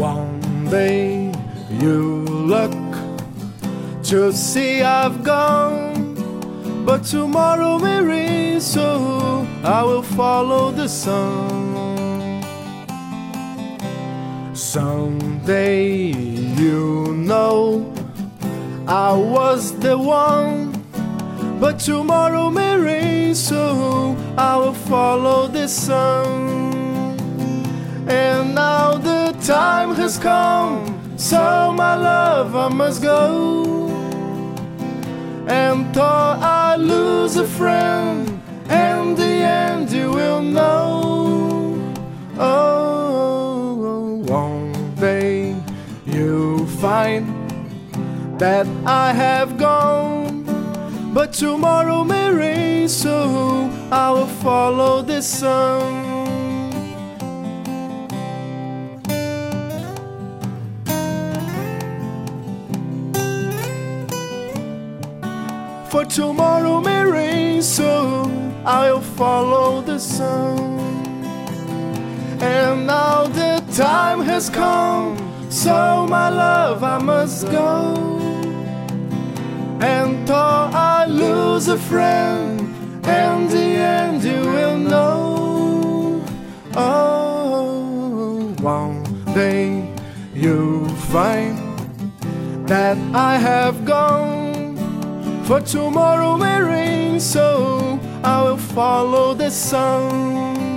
One day you look to see I've gone, but tomorrow may rain, so I will follow the sun. Someday you know I was the one, but tomorrow may rain, so I will follow the sun. And now the time has come, so my love, I must go. And though I lose a friend, in the end you will know. Oh, one day you'll find that I have gone, but tomorrow may rain, so I will follow the sun. For tomorrow may rain, so I'll follow the sun. And now the time has come, so my love, I must go. And though I lose a friend, in the end you will know. Oh, one day you'll find that I have gone, for tomorrow may rain, so I will follow the sun.